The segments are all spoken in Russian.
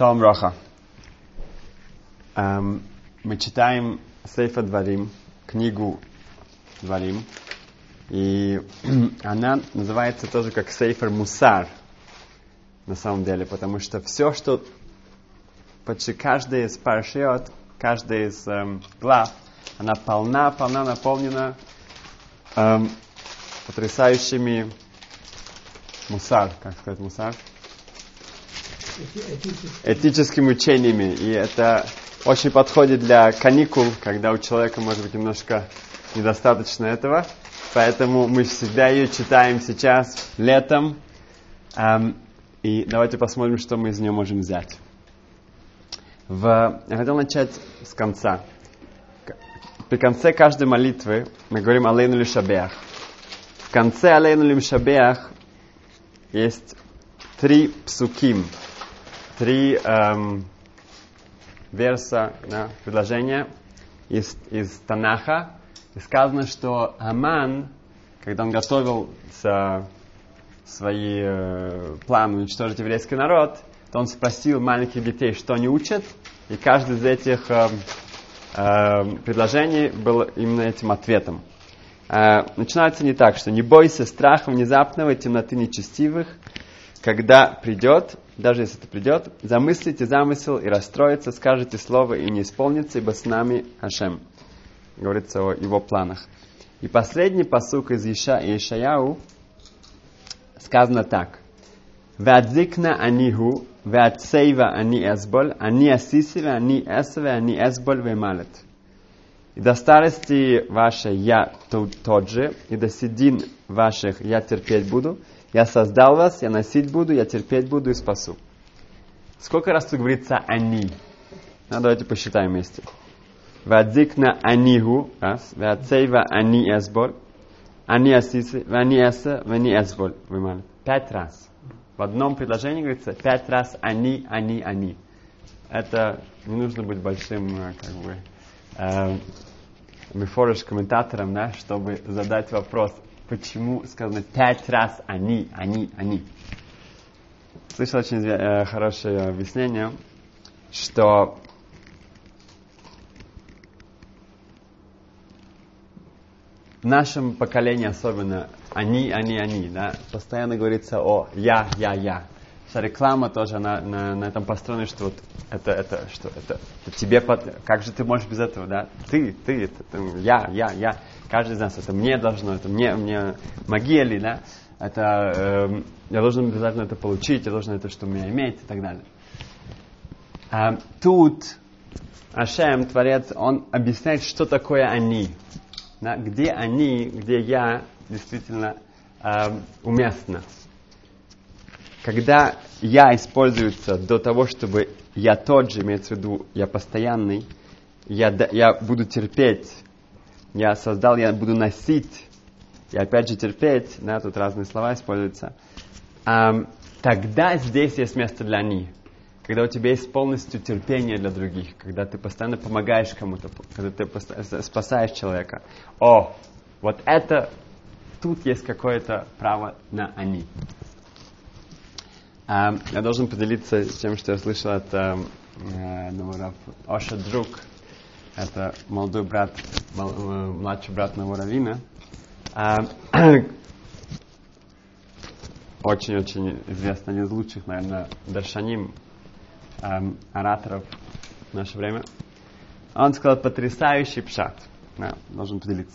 Шалом Роха. Мы читаем Сейфер Дварим, книгу Дварим, и она называется тоже как Сейфер Мусар, на самом деле, потому что все, что почти каждая из парашиот, каждая из глав, она полна, наполнена потрясающими мусар, как сказать мусар? Этическими учениями. И это очень подходит для каникул, когда у человека может быть немножко недостаточно этого. Поэтому мы всегда ее читаем сейчас, летом. И давайте посмотрим, что мы из нее можем взять. Я хотел начать с конца. При конце каждой молитвы мы говорим «Алейну лишабеах». В конце «Алейну лишабеах» есть 3 псуким, 3 верса, предложения из Танаха. И сказано, что Аман, когда он готовил свои планы уничтожить еврейский народ, то он спросил маленьких детей, что они учат, и каждый из этих предложений был именно этим ответом. Начинается не так, что «Не бойся страха внезапного, темноты нечестивых, когда придет, даже если это придет, замыслите замысел и расстроится, скажете слово и не исполнится, ибо с нами Ашем». Говорится о его планах. И последний пасук из Ишаяу сказано так. «Вадзикна аниху, вадцейва ани эсболь, ани асиси, ани эсве, ани эсболь вемалет». И до старости вашей я тот же, и до седин ваших я терпеть буду. Я создал вас, я носить буду, я терпеть буду и спасу. Сколько раз тут говорится «они»? Давайте посчитаем вместе. «Вадзикна аниху», раз. «Вацейва ани эсболь», «ани асиси», «ани эса», «ани эсболь». 5 раз. В одном предложении говорится 5 раз «они», «они», «они». Это не нужно быть большим, мифорыш комментатором, чтобы задать вопрос, почему сказано 5 раз «они». Слышал очень хорошее объяснение, что в нашем поколении особенно «они», постоянно говорится о «я». Вся реклама тоже на этом построена, что вот это тебе, как же ты можешь без этого, да? Ты, я. Каждый из нас, это мне должно, это мне могили, да? Это я должен обязательно это получить, я должен это, что у меня иметь и так далее. Тут Ашем, Творец, он объясняет, что такое они. Да? Где они, где я действительно уместно. Когда я используется до того, чтобы я тот же, имеется в виду, я постоянный, я буду терпеть, я создал, я буду носить, и опять же терпеть, да, тут разные слова используются, тогда здесь есть место для «они». Когда у тебя есть полностью терпение для других, когда ты постоянно помогаешь кому-то, когда ты спасаешь человека. Вот это, тут есть какое-то право на «они». Я должен поделиться тем, что я слышал от Оша Друг. Это молодой брат, младший брат моего раввина. Очень-очень известный, один из лучших, наверное, даршаним, ораторов в наше время. Он сказал потрясающий пшат. Должен поделиться.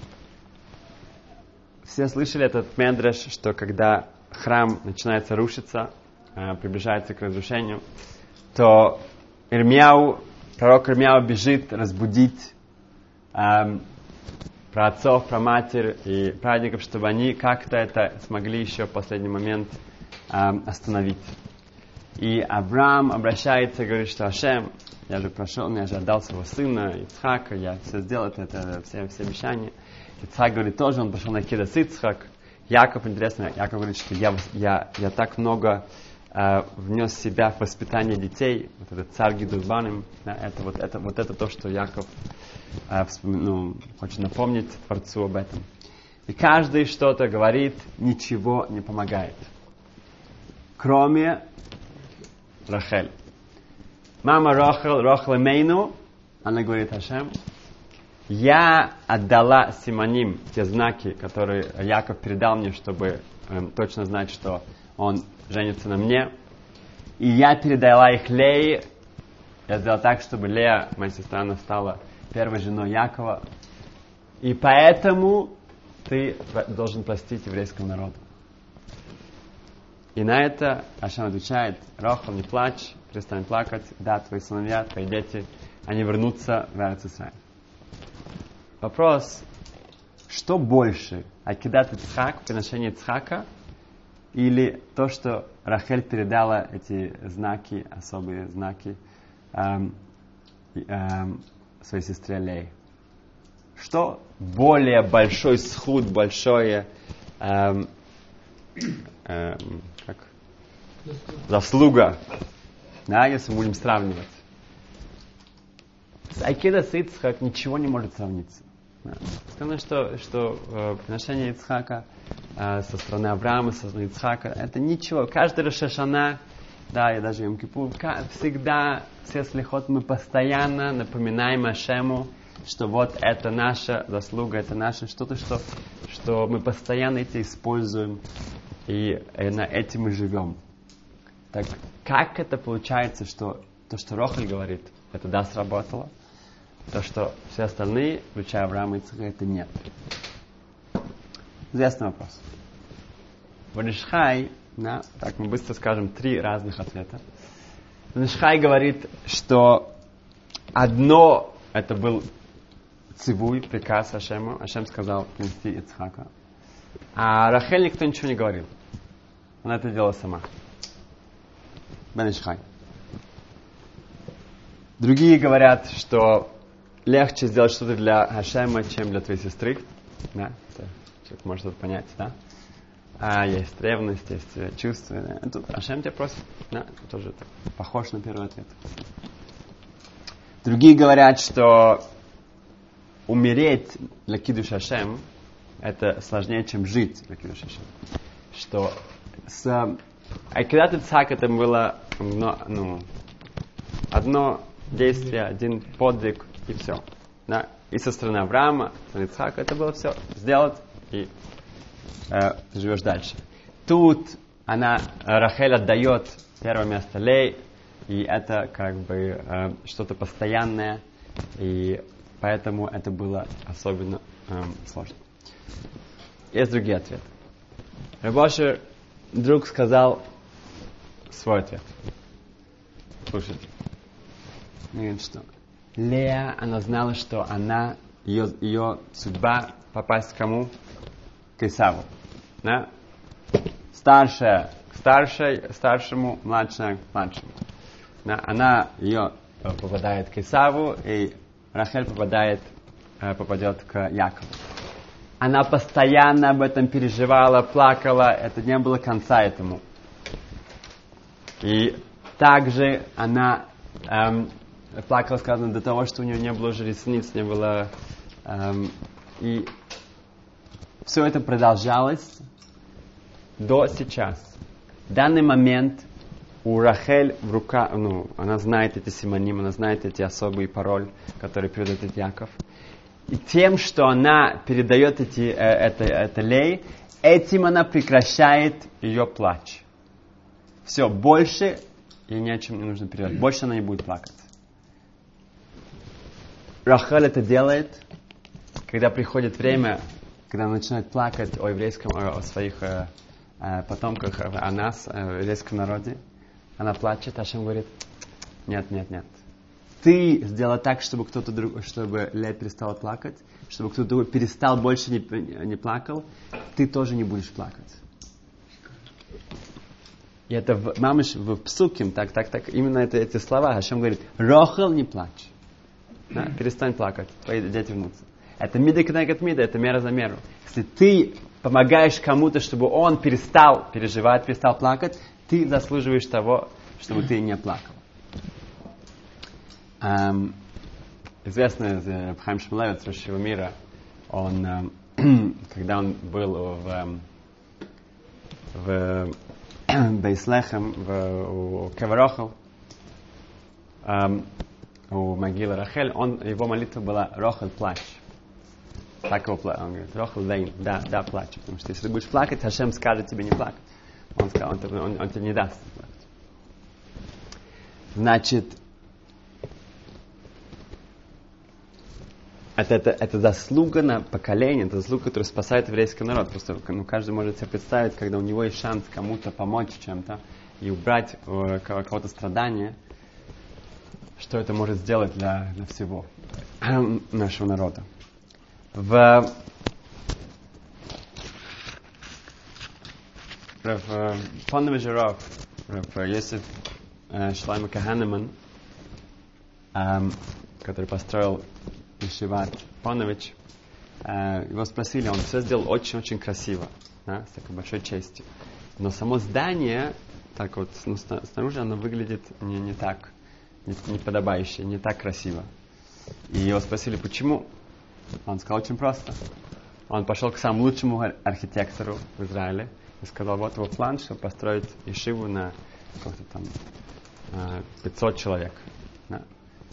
Все слышали этот медраш, что когда храм начинается рушиться, приближается к разрушению, то пророк Ирмияу бежит разбудить праотцов, праматерь и праведников, чтобы они как-то это смогли еще в последний момент остановить. И Авраам обращается и говорит, что Ашем, я же отдал своего сына Ицхака, я все сделал, это все обещания. Ицхак говорит тоже, он пошел на Кидас Ицхак. Яков, интересно, Яков говорит, что я так много внес себя в воспитание детей, вот этот царь Гидурбаним, да, это то, что Яков хочет напомнить Творцу об этом. И каждый что-то говорит, ничего не помогает. Кроме Рахель. Мама Рохел Мейну, она говорит Хашем, я отдала Симоним, те знаки, которые Яков передал мне, чтобы точно знать, что он женится на мне. И я передала их Лее. Я сделала так, чтобы Лея, моя сестра, она стала первой женой Якова. И поэтому ты должен простить еврейскому народу. И на это Хашем отвечает: Рохел, не плачь, перестань плакать, да, твои сыновья, твои дети, они вернутся в Эрец Исраэль. Вопрос, что больше, Акидат Ицхак, приношение Ицхака, или то, что Рахель передала эти знаки, особые знаки, своей сестре Лее? Что более большой схуд, большое заслуга, да, если мы будем сравнивать? С Акидат Ицхак ничего не может сравниться. Сказано, что приношение Ицхака со стороны Авраама, со стороны Ицхака, это ничего. Каждый Рош ха-Шана, да, и даже Йом-Кипур, всегда, все слихот, мы постоянно напоминаем Ашему, что вот это наша заслуга, это наше что-то, что мы постоянно это используем, и на этим мы живем. Так как это получается, что то, что Рохель говорит, это да, сработало, то, что все остальные, включая Авраама и Ицхака, это нет? Известный вопрос. Ванишхай, да, так мы быстро скажем 3 разных ответа. Ванишхай говорит, что одно это был цивуй, приказ Ашему. Ашем сказал принести Ицхака. А Рахель никто ничего не говорил. Она это делала сама. Ванишхай. Другие говорят, что легче сделать что-то для Ашема, чем для твоей сестры. Да? Человек может это понять, да? Есть ревность, есть чувства. Да? Тут Ашем тебя просит. Да? Тоже так, похож на первый ответ. Другие говорят, что умереть для Кидуш Ашем это сложнее, чем жить для Кидуш Ашем. Что с Акидат Ицхак это было одно действие, один подвиг, и все. Да? И со стороны Авраама, со стороны Ицхака это было все. Сделать, и живешь дальше. Тут Рахель отдает первое место Лей, и это как бы что-то постоянное, и поэтому это было особенно сложно. Есть другие ответы. Рабоши вдруг сказал свой ответ. Слушайте. Он говорит, что Лея, она знала, что ее судьба попасть к кому? К Исаву. Да? Старшая к старшему, младшая к младшему. Да? Она ее попадает к Исаву, и Рахель попадет к Якову. Она постоянно об этом переживала, плакала, это не было конца этому. И также она плакала, сказано, до того, что у нее не было уже ресниц, не было... и все это продолжалось до сейчас. В данный момент у Рахель в руках, она знает эти симоним, она знает эти особые пароли, которые передает Яков. И тем, что она передает это Лей, этим она прекращает ее плач. Все, больше ей ни о чем не нужно передать. Больше она не будет плакать. Рахель это делает, когда приходит время, когда она начинает плакать о своих потомках, о нас, о еврейском народе. Она плачет, а Ашем говорит: нет. Ты сделала так, чтобы чтобы Лея перестала плакать, чтобы кто-то другой перестал больше не плакал, ты тоже не будешь плакать. И это в Псуким, так, именно эти слова. Ашем говорит: Рохел, не плачь. Да, перестань плакать, твои дети вернутся. Это мида кнегат мида, это мера за меру. Если ты помогаешь кому-то, чтобы он перестал переживать, перестал плакать, ты заслуживаешь того, чтобы ты не плакал. Известный Хаим Шмулевиц, Рош мира, он, когда он был в Бейслехем, у Кеварохел, у могилы Рахель, его молитва была «Рохель, плачь». Так его он говорит, «Рохель, вейн», да, плачь. Потому что если ты будешь плакать, Хашем скажет тебе не плакать. Он тебе не даст плакать. Значит, это заслуга на поколение, это заслуга, которая спасает еврейский народ. Просто каждый может себе представить, когда у него есть шанс кому-то помочь чем-то и убрать кого-то страдания, что это может сделать для всего нашего народа. В Поневежеров, Йосиф Шлайма Каханеман, который построил Ешиват Понович, его спросили, он все сделал очень-очень красиво, да, с такой большой честью. Но само здание, так вот, снаружи оно выглядит не так, не подобающе, не так красиво. И его спросили, почему? Он сказал очень просто. Он пошел к самому лучшему архитектору в Израиле и сказал, вот его план, чтобы построить ешиву на сколько там 500 человек. Да.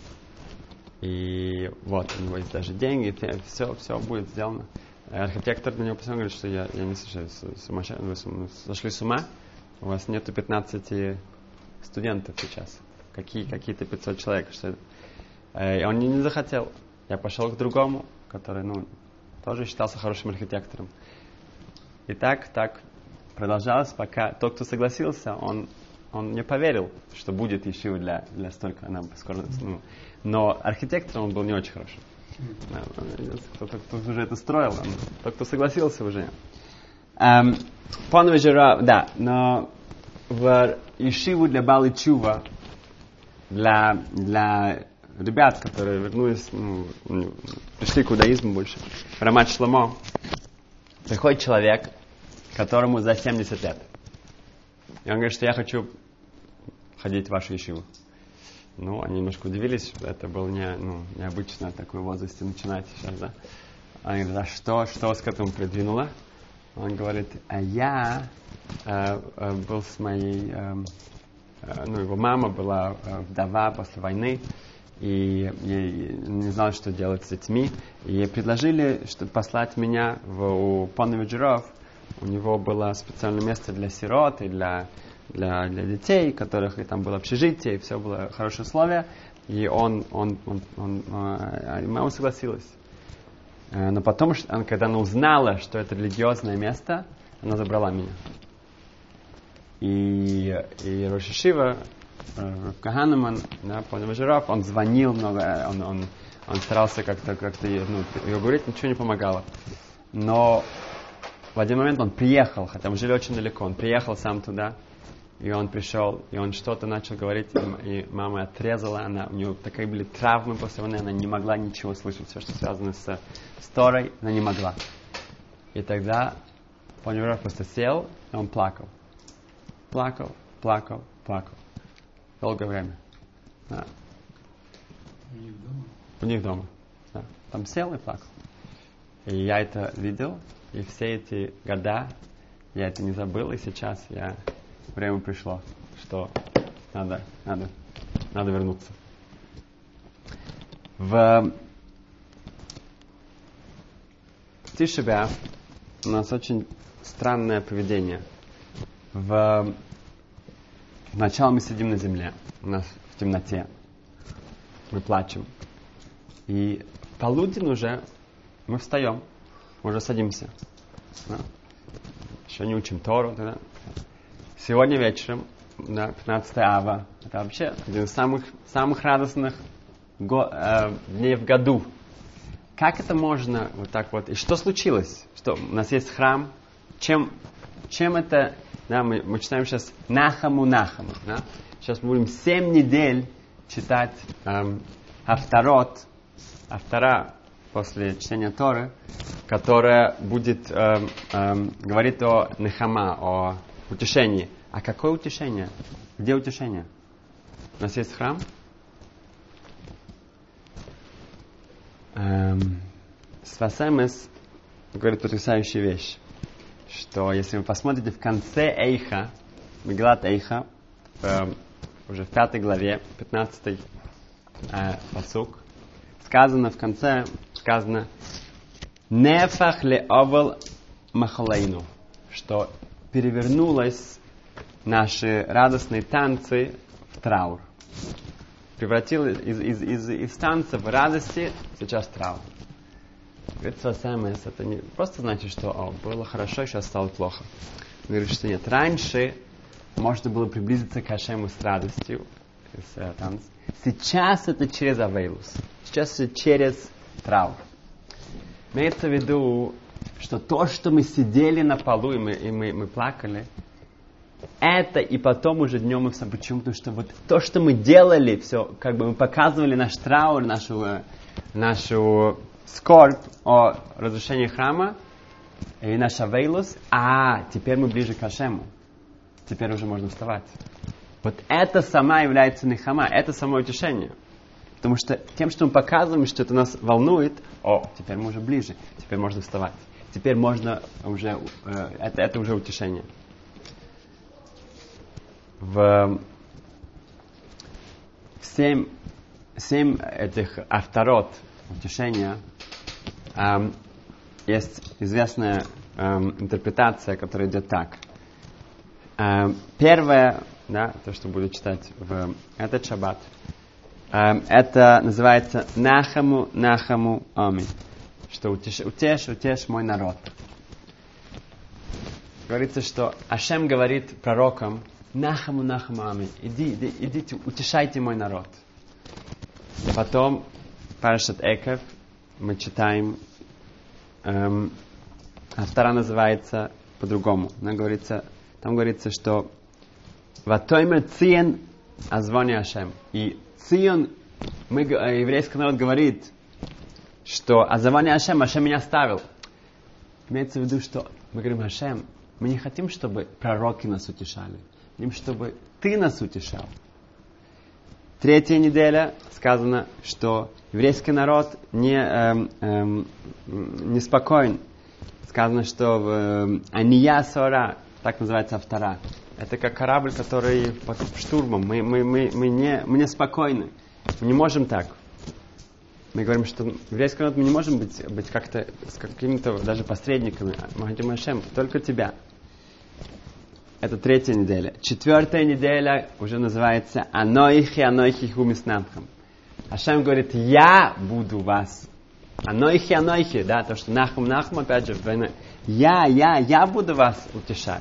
И вот, у него есть даже деньги, все будет сделано. Архитектор на него посмотрел, говорит, что я не слушаю, вы сошли с ума, у вас нету 15 студентов сейчас. Какие-то 500 человек. Что это? И он не захотел. Я пошел к другому, который, тоже считался хорошим архитектором. И так продолжалось, пока тот, кто согласился, он не поверил, что будет ешива для столько. Но архитектором он был не очень хороший. Кто уже это строил, тот, кто согласился уже. Поневежера, да, но в ешиву для Баал Чува, для ребят, которые вернулись, пришли к иудаизму больше, в Рамат Шломо, приходит человек, которому за 70 лет. И он говорит, что я хочу ходить в вашу ешиву. Они немножко удивились, это было необычно в такой возрасте начинать сейчас, да. Он говорит, а что вас к этому придвинуло? Он говорит, а я был с моей, его мама была вдова после войны, и ей не знала, что делать с детьми. И ей предложили, чтобы послать меня у Поневежеров. У него было специальное место для сирот и для детей, у которых и там было общежитие, и все было хорошие условия. И мама согласилась. Но потом, когда она узнала, что это религиозное место, она забрала меня. И Рош ешива, Каханеман, Поневежеров, он звонил много, он старался как-то ее говорить, ничего не помогало. Но в один момент он приехал, хотя мы жили очень далеко, он приехал сам туда, и он пришел, и он что-то начал говорить, и мама отрезала, у нее такие были травмы после войны, она не могла ничего слышать, все, что связано с Торой, она не могла. И тогда Поневежеров просто сел, и он плакал. Плакал. Долгое время. Да. У них дома. Да. Там сел и плакал. И я это видел, и все эти года я это не забыл, и сейчас время пришло, что надо вернуться. В Тиша б'Ав у нас очень странное поведение. В начале мы сидим на земле, у нас в темноте, мы плачем. И в полудень уже мы встаем, мы уже садимся. Да? Еще не учим Тору. Да? Сегодня вечером, 15 ава, это вообще один из самых радостных дней в году. Как это можно вот так вот? И что случилось? Что у нас есть храм? Чем это? Да, мы читаем сейчас Нахаму. Да? Сейчас мы будем 7 недель читать Хафтара после чтения Торы, которая будет говорить о Нехама, о утешении. А какое утешение? Где утешение? У нас есть храм? Свасемес говорит потрясающую вещь, что если вы посмотрите в конце Эйха, Мегилат Эйха, уже в 5 главе, 15 пасук. Сказано в конце, «Нефах ле овал махалейну», что перевернулось наши радостные танцы в траур. Превратилось из танцев в радости сейчас траур. Говорит, это не просто значит, что было хорошо, сейчас стало плохо. Говорит, что нет. Раньше можно было приблизиться к Ашему с радостью, с танцем. Сейчас это через авейлус. Сейчас это через траур. Имеется в виду, что то, что мы сидели на полу и мы плакали, это и потом уже днем мы все. Почему? Потому что вот то, что мы делали, все, как бы мы показывали наш траур, нашу скорбь о разрушении храма и наш авейлус, теперь мы ближе к Ашему. Теперь уже можно вставать. Вот это сама является нехама, это само утешение. Потому что тем, что мы показываем, что это нас волнует, теперь мы уже ближе, теперь можно вставать. Теперь можно уже, это уже утешение. В 7 этих авторот утешения есть известная интерпретация, которая идет так. Первое, то, что буду читать в этот шаббат, это называется «Нахаму, нахаму, ами», что утешь мой народ. Говорится, что Ашем говорит пророкам: «Нахаму, нахаму, ами», идите, утешайте мой народ. Потом Парашат Экев мы читаем, вторая называется по-другому. Там говорится, что «Ватоймер циен азвони Ашем». И Цион, еврейский народ говорит, что «Азвони Ашем, Ашем меня оставил». Имеется в виду, что мы говорим: «Ашем, мы не хотим, чтобы пророки нас утешали. Мы хотим, чтобы ты нас утешал». Третья неделя сказано, что еврейский народ не спокоен. Сказано, что Ания Сора, так называется автора, это как корабль, который под штурмом. Мы не спокойны. Мы не можем так. Мы говорим, что еврейский народ, мы не можем быть как-то с какими-то даже посредниками. Мы хотим, Ашем, только тебя. Это третья неделя. Четвертая неделя уже называется «Анойхи хумиснамхам». Ашем говорит: «Я буду вас». «Анойхи», да, то, что нахум, опять же, я буду вас утешать.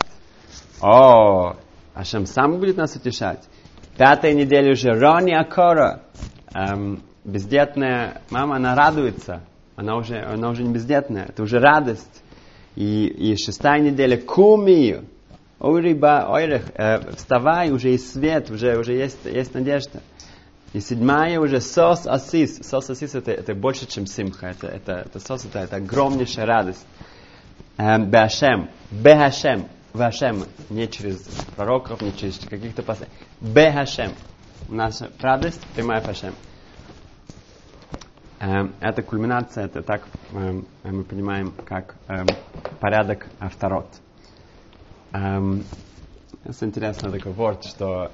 Ашем сам будет нас утешать. Пятая неделя уже Рони Акора. Бездетная мама, она радуется. Она уже не бездетная. Это уже радость. И шестая неделя Куми. Ойриба, ойрех, вставай, уже есть свет, уже есть надежда. И седьмая уже Сос Асис. Сос Асис это больше, чем Симха. Это Сос, это огромнейшая радость. Беашем, Вашем, не через пророков, не через каких-то посланий. Бехашем. Наша радость прямая в Ашем. Это кульминация, это так мы понимаем, как порядок авторот. Это интересный такой ворд, что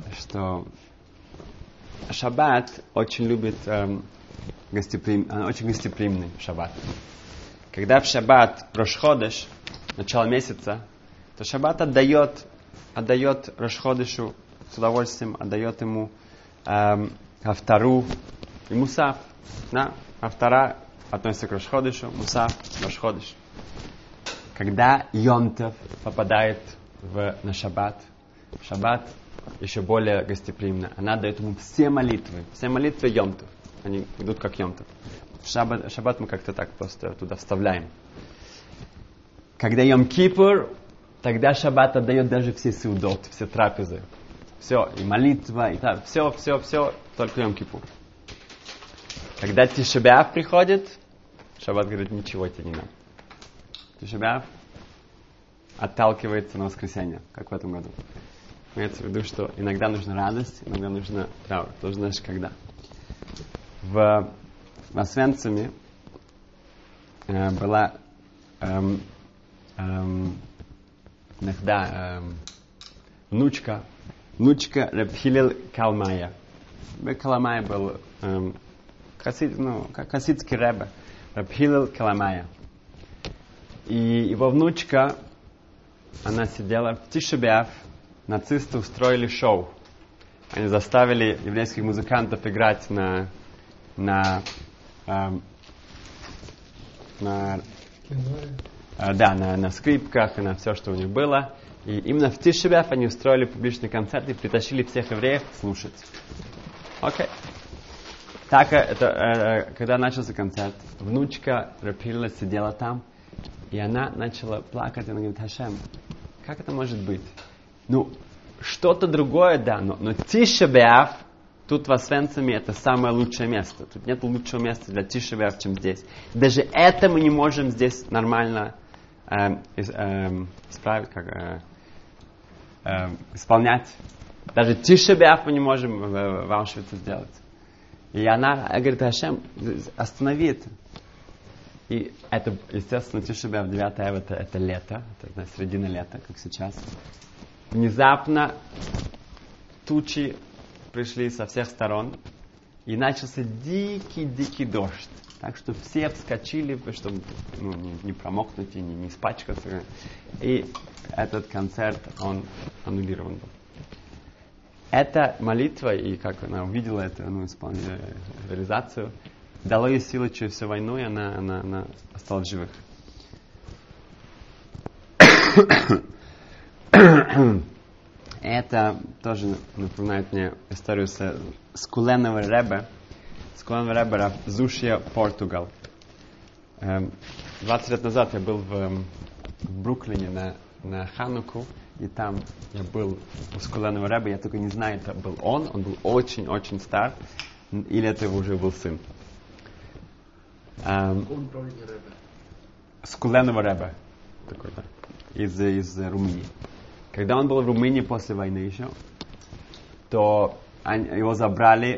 Шаббат очень любит очень гостеприимный Шаббат. Когда в Шаббат Рош Ходеш, начало месяца, то Шаббат отдает Рош Ходешу с удовольствием, отдает ему Хафтару и Мусав. Да? Хафтара относится к Рош Ходешу, Мусав к Рош Ходеш. Когда Йом Тов попадает на Шаббат, Шаббат еще более гостеприимно. Она дает ему все молитвы Йом Тов. Они идут как Йом Тов. Шаббат мы как-то так просто туда вставляем. Когда Йом Кипур, тогда Шаббат отдает даже все сеудот, все трапезы. Все, и молитва, и так, все, только Йом Кипур. Когда Тиша б'Ав приходит, Шаббат говорит: ничего тебе не надо. Тиша б'Ав отталкивается на воскресенье, как в этом году. Имеется в виду, что иногда нужна радость, иногда нужна траур. Тоже знаешь, когда. В Освенциме была внучка Раб Хилел Калмая. Каламай был хасидский ребе, Раб Хиллел Каламая. И его внучка, она сидела в Тиша б'Ав, нацисты устроили шоу. Они заставили еврейских музыкантов играть на скрипках и на все, что у них было. И именно в Тиша б'Ав они устроили публичный концерт и притащили всех евреев слушать. Окей. Так, когда начался концерт, внучка Раб Хиллеля сидела там, и она начала плакать, она говорит: Хашем, как это может быть? Что-то другое, да, но Тиша б'Ав, тут в Освенциме, это самое лучшее место. Тут нет лучшего места для Тиша б'Ав, чем здесь. Даже это мы не можем здесь нормально исполнять. Даже Тиша б'Ав мы не можем в Аушвице сделать. И она говорит: Хашем, останови это. И это, естественно, Тиша б'Ав, 9 ав, это лето, это середина лета, как сейчас. Внезапно тучи пришли со всех сторон, и начался дикий дождь. Так что все вскочили, чтобы не промокнуть и не испачкаться. И этот концерт, он аннулирован был. Эта молитва, и как она увидела эту реализацию, дало ей силы через всю войну, и она осталась в живых. Это тоже напоминает мне историю с Куленова Ребе. С Куленова Ребе Рав Зушия, Португал. 20 лет назад я был в Бруклине на Хануку, и там я был с Куленова Ребе, я только не знаю, это был он был очень-очень стар, или это уже был сын. С Куленова Ребе, такой, да, из Румынии. Когда он был в Румынии после войны еще, то его забрали,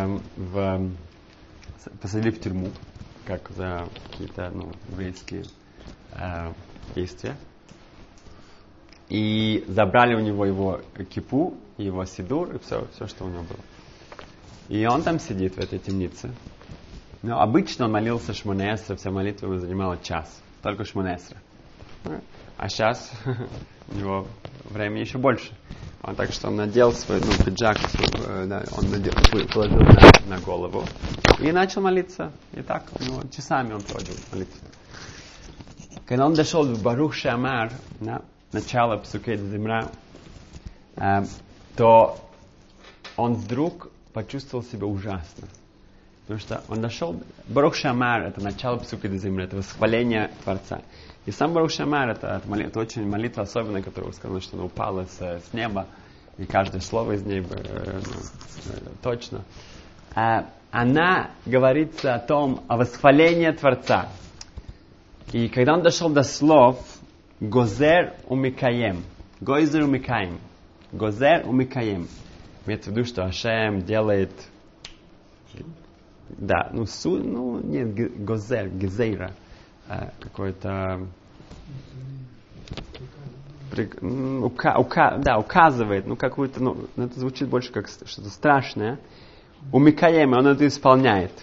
посадили в тюрьму, как за какие-то еврейские действия. И забрали у него его кипу, его сидур, и все, что у него было. И он там сидит в этой темнице. Но обычно он молился Шмоне Эсра, вся молитва ему занимала час. Только Шмоне Эсра. А сейчас у него времени еще больше. Так что он надел свой пиджак, он положил на голову и начал молиться. И так часами он проводил молитву. Когда он дошел в Барух Шеамар, начало Псукей Земра, то он вдруг почувствовал себя ужасно. Потому что он дошел... Барух Шеамар — это начало Псукей Земра, это восхваление Творца. И сам Барух Шеамар — это очень молитва особенная, которую сказано, что она упала с неба, и каждое слово из ней точно. Она говорится о восхвалении Творца. И когда он дошел до слов «Гозер умикаем», «Гойзер умикаем», «Гозер умикаем», имеется в виду, что Ашем делает... Да, нет, «Гозер», «Гезейра», какой-то... указывает, какую-то, это звучит больше как что-то страшное. Умикаем, он это исполняет.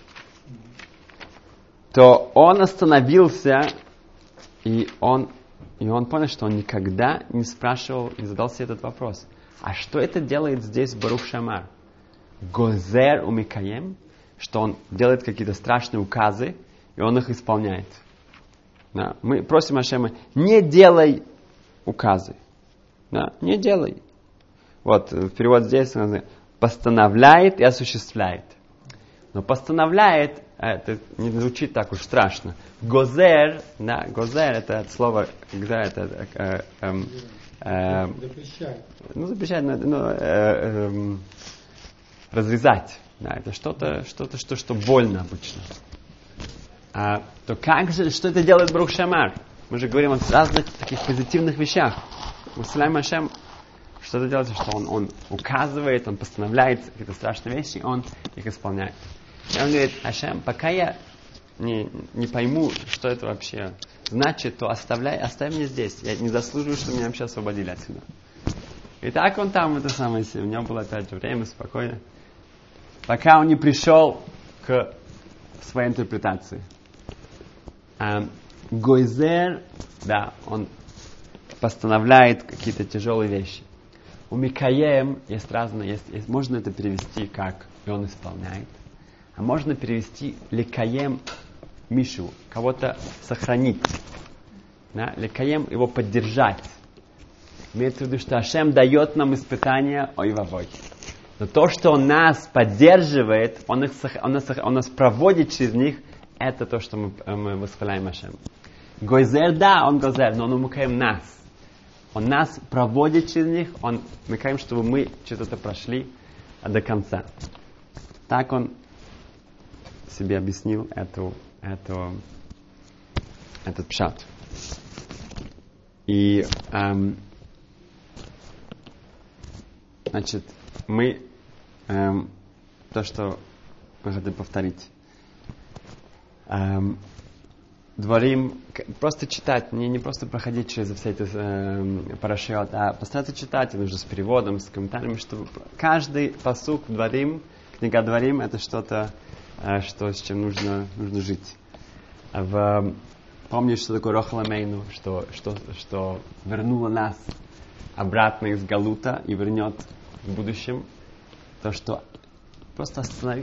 То он остановился, и он понял, что он никогда не спрашивал, не задал себе этот вопрос. А что это делает здесь Барух Шеамар? Гозер умикаем, что он делает какие-то страшные указы, и он их исполняет. Да? Мы просим Ашема: не делай указы. Да? Не делай. Вот, перевод здесь постановляет и осуществляет. Но постановляет, это не звучит так уж страшно. Гозер, да, гозер, это от слова, когда это запрещать, разрезать. Да, это что-то, что больно обычно. То как же, что это делает Барух Шеамар? Мы же говорим о разных таких позитивных вещах. Услышим Ашем, что это делает, что он указывает, он постановляет какие-то страшные вещи, и он их исполняет. И он говорит: Ашем, пока я не пойму, что это вообще значит, то оставь меня здесь. Я не заслуживаю, чтобы меня вообще освободили отсюда. И так он там, это самое, у него было опять же время, спокойно. пока он не пришел к своей интерпретации. Гойзер, да, он постановляет какие-то тяжелые вещи. У Микаем есть разные, можно это перевести как «и он исполняет», а можно перевести «лекаем мишу», кого-то сохранить. Да? «Лекаем» его поддержать. Имеется в виду, что Ашем дает нам испытания ой-вовой. Но то, что Он нас поддерживает, Он нас проводит через них, это то, что мы восхваляем Ашем. Гойзер, да, Он гойзер, но Он умыкаем нас. Он нас проводит через них, Он умыкаем, чтобы мы что-то прошли до конца. Так Он себе объяснил этот пшат. И значит, мы то, что мы хотим повторить. Дворим, просто читать, не просто проходить через все эти парашют, а постараться читать, нужно с переводом, с комментариями, чтобы каждый пасук Дворим, книга Дворим, это что-то, с чем нужно жить. Помнишь, что такое Рохал Амейну, что вернуло нас обратно из Галута и вернет в будущем, то, что просто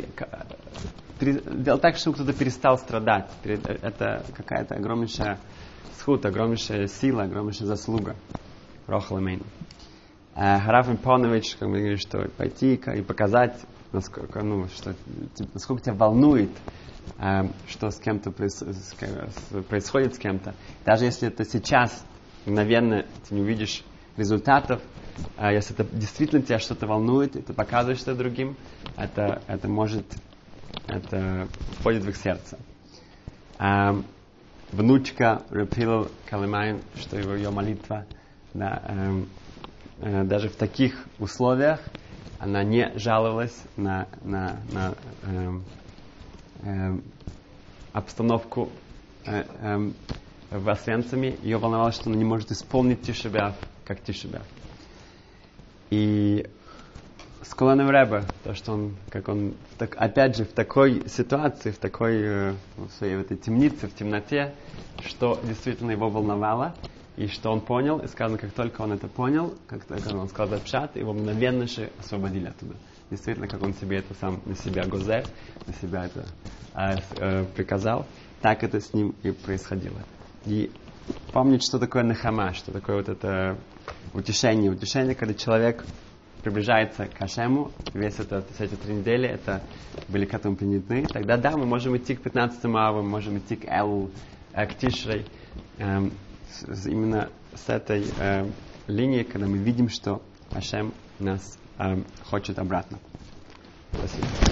делал так, чтобы кто-то перестал страдать. Это какая-то огромнейшая схуд, огромнейшая сила, огромнейшая заслуга. Рохал Амейну. Раф Импонович, как мы говорили, что пойти и показать, насколько тебя волнует, что с кем-то происходит с кем-то. Даже если это сейчас мгновенно ты не увидишь результатов, если это действительно тебя что-то волнует, и ты показываешь это другим, это входит в их сердце. Внучка Репил Калимайн, что ее молитва, да, даже в таких условиях она не жаловалась на обстановку в Освенциме. Ее волновало, что она не может исполнить Тиша б'Ав, как Тиша б'Ав. И с Коленом Ребе, то, что он опять же, в такой ситуации, в своей этой темнице, в темноте, что действительно его волновало, и что он понял, и сказано, как только он это понял, как он сказал этот пшат, его мгновенно же освободили оттуда. Действительно, как он себе это сам на себя гозер, на себя это приказал, так это с ним и происходило. И помнить, что такое нахама, что такое вот это утешение. Утешение, когда человек приближается к Ашему, все эти 3 недели, это были к этому принятны, тогда да, мы можем идти к 15-му аву, мы можем идти к Элу, к Тишрей, именно с этой линии, когда мы видим, что Ашем нас хочет обратно. Спасибо.